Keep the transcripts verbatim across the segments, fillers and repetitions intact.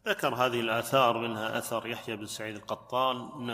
ذكر هذه الآثار، منها أثر يحيى بن سعيد القطان: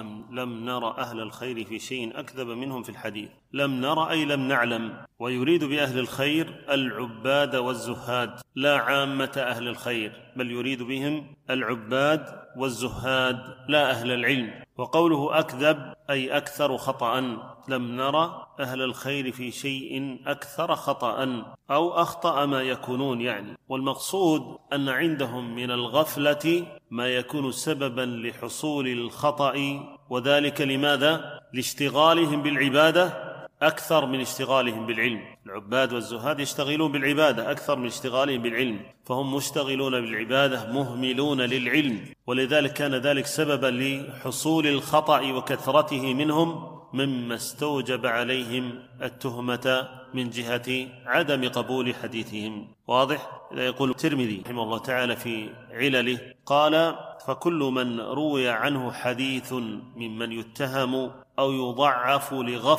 لم نرى أهل الخير في شيء أكذب منهم في الحديث. لم نرى أي لم نعلم، ويريد بأهل الخير العباد والزهاد لا عامة أهل الخير، بل يريد بهم العباد والزهاد لا أهل العلم. وقوله أكذب أي أكثر خطأ. لم نرى أهل الخير في شيء أكثر خطأ أو أخطأ ما يكونون يعني. والمقصود أن عندهم من الغفلة ما يكون سببا لحصول الخطأ، وذلك لماذا؟ لاشتغالهم بالعبادة أكثر من اشتغالهم بالعلم. العباد والزهاد يشتغلون بالعبادة أكثر من اشتغالهم بالعلم، فهم مشتغلون بالعبادة مهملون للعلم، ولذلك كان ذلك سببا لحصول الخطأ وكثرته منهم، مما استوجب عليهم التهمة من جهة عدم قبول حديثهم. واضح؟ يقول الترمذي رحمه الله تعالى في علله قال: فكل من روي عنه حديث ممن يتهم أو يضعف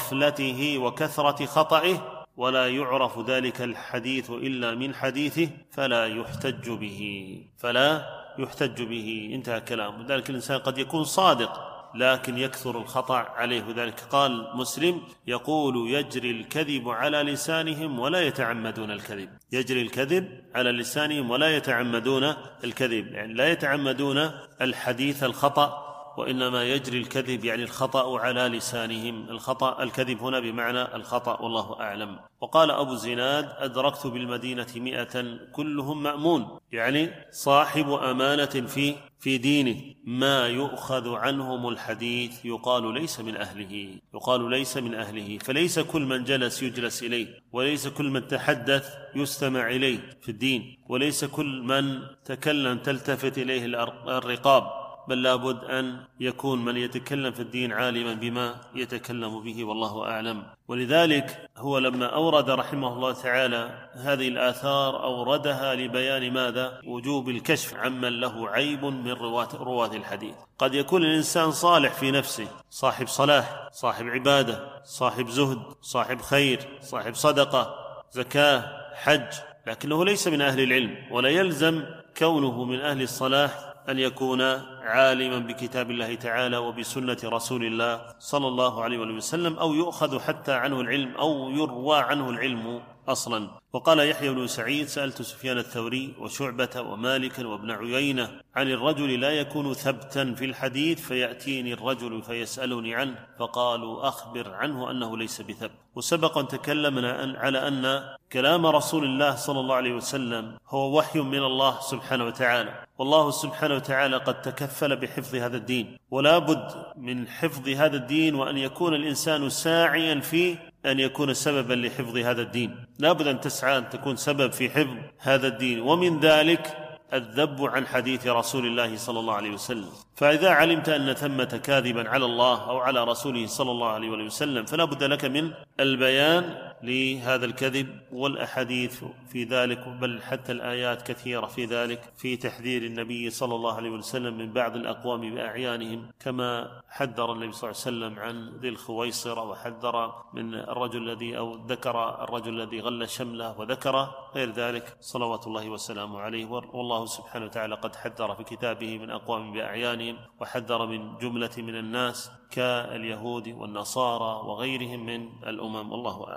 لغفلته وكثرة خطئه ولا يعرف ذلك الحديث إلا من حديثه فلا يحتج به فلا يحتج به انتهى كلامه. ذلك الإنسان قد يكون صادق لكن يكثر الخطأ عليه. ذلك قال مسلم: يقول يجري الكذب على لسانهم ولا يتعمدون الكذب. يجري الكذب على لسانهم ولا يتعمدون الكذب، يعني لا يتعمدون الحديث الخطأ، وإنما يجري الكذب يعني الخطأ على لسانهم. الخطأ الكذب هنا بمعنى الخطأ، والله أعلم. وقال أبو زناد: أدركت بالمدينة مئة كلهم مأمون، يعني صاحب أمانة في في دينه، ما يؤخذ عنهم الحديث يقال ليس من أهله يقال ليس من أهله فليس كل من جلس يجلس إليه، وليس كل من تحدث يستمع إليه في الدين، وليس كل من تكلم تلتفت إليه الرقاب، بل لابد أن يكون من يتكلم في الدين عالما بما يتكلم به، والله أعلم. ولذلك هو لما أورد رحمه الله تعالى هذه الآثار أوردها لبيان ماذا؟ وجوب الكشف عمن له عيب من رواة الحديث. قد يكون الإنسان صالح في نفسه، صاحب صلاح، صاحب عبادة، صاحب زهد، صاحب خير، صاحب صدقة، زكاة، حج، لكنه ليس من أهل العلم، ولا يلزم كونه من أهل الصلاح أن يكون عالما بكتاب الله تعالى وبسنة رسول الله صلى الله عليه وسلم، أو يؤخذ حتى عنه العلم أو يروى عنه العلم أصلا. وقال يحيى بن سعيد: سألت سفيان الثوري وشعبة ومالكا وابن عيينة عن الرجل لا يكون ثبتا في الحديث فيأتيني الرجل فيسألني عنه، فقالوا أخبر عنه أنه ليس بثبت. وسبق أن تكلمنا على أن كلام رسول الله صلى الله عليه وسلم هو وحي من الله سبحانه وتعالى، والله سبحانه وتعالى قد تكفل بحفظ هذا الدين، ولا بد من حفظ هذا الدين وأن يكون الإنسان ساعيا فيه أن يكون سببا لحفظ هذا الدين. لا بد أن تسعى أن تكون سبب في حفظ هذا الدين، ومن ذلك الذب عن حديث رسول الله صلى الله عليه وسلم. فإذا علمت أن ثمة كاذبا على الله أو على رسوله صلى الله عليه وسلم فلا بد لك من البيان لهذا الكذب، والأحاديث في ذلك، بل حتى الآيات كثيرة في ذلك، في تحذير النبي صلى الله عليه وسلم من بعض الأقوام بأعيانهم، كما حذر النبي صلى الله عليه وسلم عن ذي الخويصرة، وحذر من الرجل الذي أو ذكر الرجل الذي غل شمله، وذكر غير ذلك صلوات الله وسلامه عليه. والله سبحانه وتعالى قد حذر في كتابه من أقوام بأعيانهم، وحذر من جملة من الناس كاليهود والنصارى وغيرهم من الأمم، والله أعلم.